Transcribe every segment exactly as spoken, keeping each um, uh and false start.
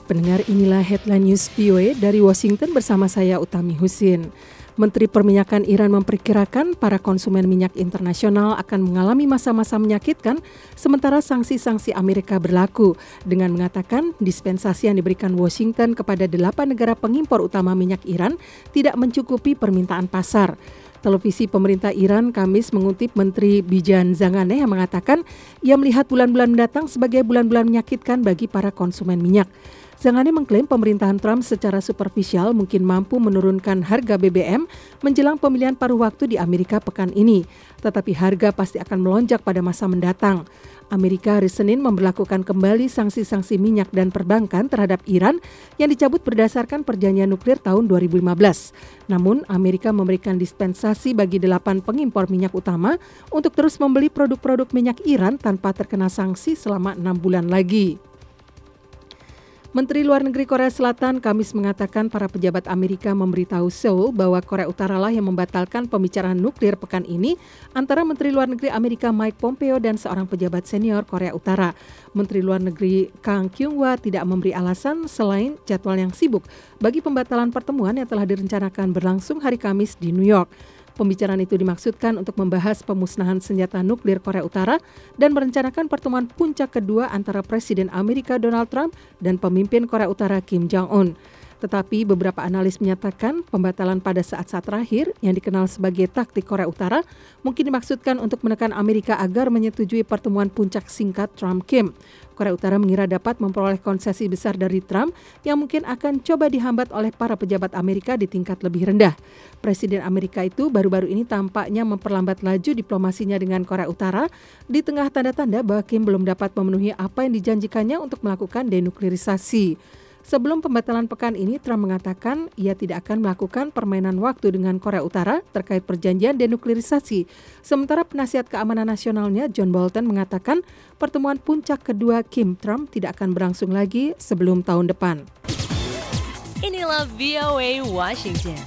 Pendengar, inilah Headline News V O A dari Washington bersama saya Utami Husin. Menteri Perminyakan Iran memperkirakan para konsumen minyak internasional akan mengalami masa-masa menyakitkan sementara sanksi-sanksi Amerika berlaku dengan mengatakan dispensasi yang diberikan Washington kepada delapan negara pengimpor utama minyak Iran tidak mencukupi permintaan pasar. Televisi pemerintah Iran Kamis mengutip Menteri Bijan Zanganeh yang mengatakan ia melihat bulan-bulan mendatang sebagai bulan-bulan menyakitkan bagi para konsumen minyak. Zanganeh mengklaim pemerintahan Trump secara superficial mungkin mampu menurunkan harga B B M menjelang pemilihan paruh waktu di Amerika pekan ini. Tetapi harga pasti akan melonjak pada masa mendatang. Amerika hari Senin memberlakukan kembali sanksi-sanksi minyak dan perbankan terhadap Iran yang dicabut berdasarkan perjanjian nuklir tahun dua ribu lima belas. Namun, Amerika memberikan dispensasi bagi delapan pengimpor minyak utama untuk terus membeli produk-produk minyak Iran tanpa terkena sanksi selama enam bulan lagi. Menteri Luar Negeri Korea Selatan Kamis mengatakan para pejabat Amerika memberitahu Seoul bahwa Korea Utara lah yang membatalkan pembicaraan nuklir pekan ini antara Menteri Luar Negeri Amerika Mike Pompeo dan seorang pejabat senior Korea Utara. Menteri Luar Negeri Kang Kyung-hwa tidak memberi alasan selain jadwal yang sibuk bagi pembatalan pertemuan yang telah direncanakan berlangsung hari Kamis di New York. Pembicaraan itu dimaksudkan untuk membahas pemusnahan senjata nuklir Korea Utara dan merencanakan pertemuan puncak kedua antara Presiden Amerika Donald Trump dan pemimpin Korea Utara Kim Jong-un. Tetapi beberapa analis menyatakan pembatalan pada saat-saat terakhir yang dikenal sebagai taktik Korea Utara mungkin dimaksudkan untuk menekan Amerika agar menyetujui pertemuan puncak singkat Trump-Kim. Korea Utara mengira dapat memperoleh konsesi besar dari Trump yang mungkin akan coba dihambat oleh para pejabat Amerika di tingkat lebih rendah. Presiden Amerika itu baru-baru ini tampaknya memperlambat laju diplomasinya dengan Korea Utara di tengah tanda-tanda bahwa Kim belum dapat memenuhi apa yang dijanjikannya untuk melakukan denuklirisasi. Sebelum pembatalan pekan ini, Trump mengatakan ia tidak akan melakukan permainan waktu dengan Korea Utara terkait perjanjian denuklirisasi. Sementara penasihat keamanan nasionalnya John Bolton mengatakan pertemuan puncak kedua Kim-Trump tidak akan berlangsung lagi sebelum tahun depan. Inilah V O A Washington.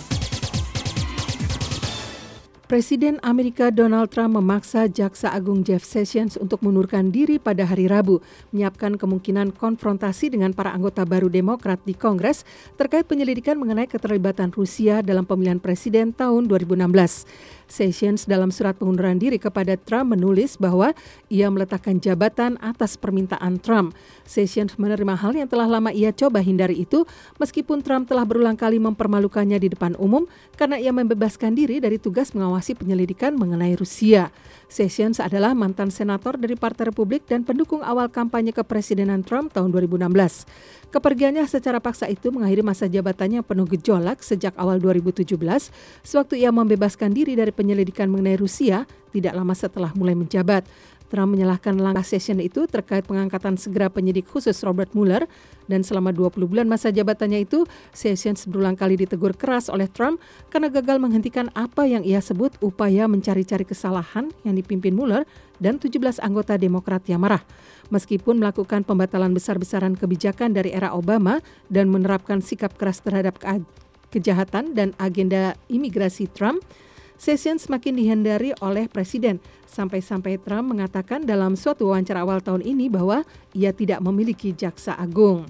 Presiden Amerika Donald Trump memaksa Jaksa Agung Jeff Sessions untuk mengundurkan diri pada hari Rabu, menyiapkan kemungkinan konfrontasi dengan para anggota baru Demokrat di Kongres terkait penyelidikan mengenai keterlibatan Rusia dalam pemilihan presiden tahun dua ribu enam belas. Sessions dalam surat pengunduran diri kepada Trump menulis bahwa ia meletakkan jabatan atas permintaan Trump. Sessions menerima hal yang telah lama ia coba hindari itu, meskipun Trump telah berulang kali mempermalukannya di depan umum karena ia membebaskan diri dari tugas mengawasi penyelidikan mengenai Rusia. Sessions adalah mantan senator dari Partai Republik dan pendukung awal kampanye kepresidenan Trump tahun dua ribu enam belas. Kepergiannya secara paksa itu mengakhiri masa jabatannya penuh gejolak sejak awal dua ribu tujuh belas, sewaktu ia membebaskan diri dari penyelidikan mengenai Rusia tidak lama setelah mulai menjabat. Trump menyalahkan langkah Sessions itu terkait pengangkatan segera penyidik khusus Robert Mueller, dan selama dua puluh bulan masa jabatannya itu, Sessions berulang kali ditegur keras oleh Trump karena gagal menghentikan apa yang ia sebut upaya mencari-cari kesalahan yang dipimpin Mueller dan tujuh belas anggota Demokrat yang marah. Meskipun melakukan pembatalan besar-besaran kebijakan dari era Obama dan menerapkan sikap keras terhadap ke- kejahatan dan agenda imigrasi Trump, Sessions semakin dihindari oleh Presiden, sampai-sampai Trump mengatakan dalam suatu wawancara awal tahun ini bahwa ia tidak memiliki jaksa agung.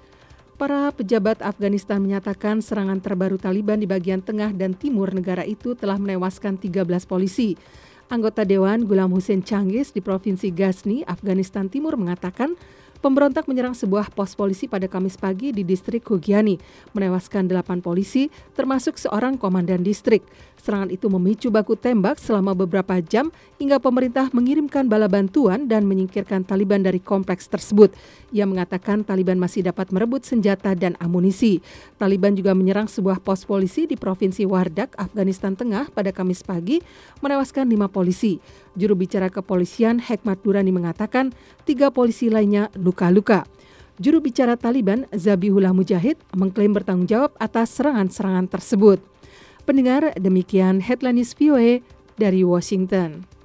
Para pejabat Afghanistan menyatakan serangan terbaru Taliban di bagian tengah dan timur negara itu telah menewaskan tiga belas polisi. Anggota Dewan Ghulam Hussein Changiz di Provinsi Ghazni, Afghanistan Timur mengatakan pemberontak menyerang sebuah pos polisi pada Kamis pagi di distrik Khogiani, menewaskan delapan polisi, termasuk seorang komandan distrik. Serangan itu memicu baku tembak selama beberapa jam hingga pemerintah mengirimkan bala bantuan dan menyingkirkan Taliban dari kompleks tersebut. Ia mengatakan Taliban masih dapat merebut senjata dan amunisi. Taliban juga menyerang sebuah pos polisi di Provinsi Wardak, Afghanistan Tengah pada Kamis pagi, menewaskan lima polisi. Juru bicara kepolisian Hekmat Durrani mengatakan tiga polisi lainnya luka-luka. Juru bicara Taliban Zabihullah Mujahid mengklaim bertanggung jawab atas serangan-serangan tersebut. Pendengar, demikian Headline News V O A dari Washington.